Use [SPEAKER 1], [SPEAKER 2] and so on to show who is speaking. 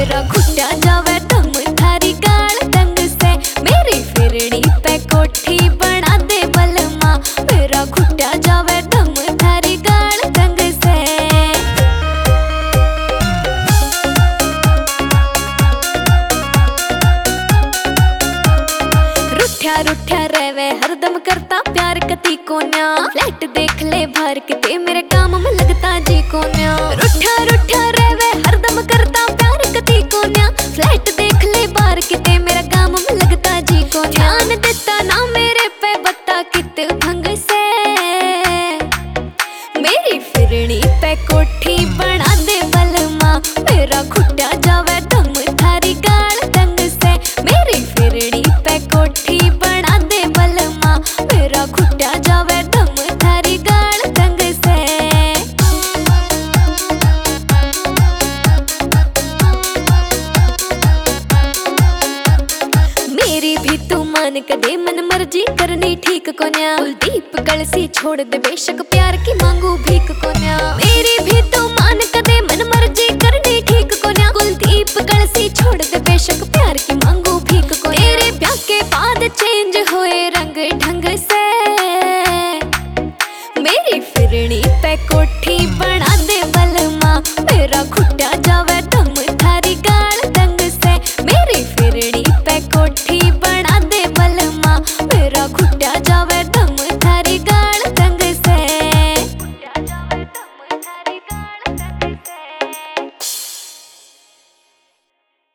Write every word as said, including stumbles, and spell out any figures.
[SPEAKER 1] मेरा घुटा जावे दम थारी गाल दंग से, मेरी फिरनी पे कोठी बना दे बलमा, मेरा घुटा जावे दम थारी गाल दंग से। रुठ्या रुठ्या रहवे हरदम करता प्यार कती कोन्या, फ्लैट देख ले भर के मेरे काम में लगता जी कोन्या। रुठ्या रुठ्या रहवे हरदम करता प्यार कती कोन्या, फ्लैट देख ले बार के मेरा काम में लगता जी कोन्या। ध्यान देता ना मेरे पे बता कित भंग से, मेरी फिरनी पे कोठी बना दे बलमा, मेरा घुटा जावे दम थारी गाल दंग से, मेरी फिरनी पे कोठी बना दे बलमा, मेरा घुटा जावे दम थारी गाल दंग से। मेरी भी तू मान कदे मन मर्जी करनी ठीक कोन्या, कुलदीप कलसी छोड़ दे बेशक प्यार की मांगू भीख कोन्या। मेरी भी तू मान कदे मन मर्जी करनी ठीक कोन्या, कुलदीप कलसी छोड़ दे बेशक प्यार की मांगू भीख कोन्या। तेरे ब्याह के बाद चेंज होए